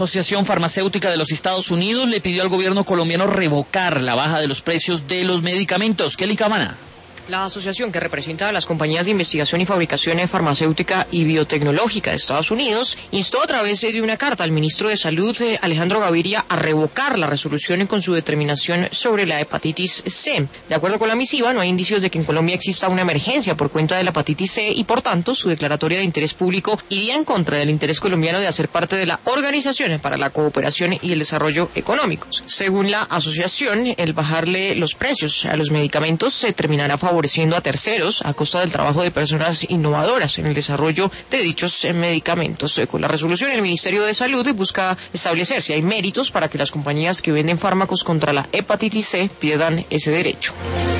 La Asociación Farmacéutica de los Estados Unidos le pidió al gobierno colombiano revocar la baja de los precios de los medicamentos. Kelly Camana. La asociación que representa a las compañías de investigación y fabricación farmacéutica y biotecnológica de Estados Unidos instó a través de una carta al ministro de Salud, Alejandro Gaviria, a revocar la resolución con su determinación sobre la hepatitis C. De acuerdo con la misiva, no hay indicios de que en Colombia exista una emergencia por cuenta de la hepatitis C y, por tanto, su declaratoria de interés público iría en contra del interés colombiano de hacer parte de la Organización para la Cooperación y el Desarrollo Económicos. Según la asociación, el bajarle los precios a los medicamentos se terminará favoreciendo a terceros a costa del trabajo de personas innovadoras en el desarrollo de dichos medicamentos. Con la resolución, el Ministerio de Salud busca establecer si hay méritos para que las compañías que venden fármacos contra la hepatitis C pierdan ese derecho.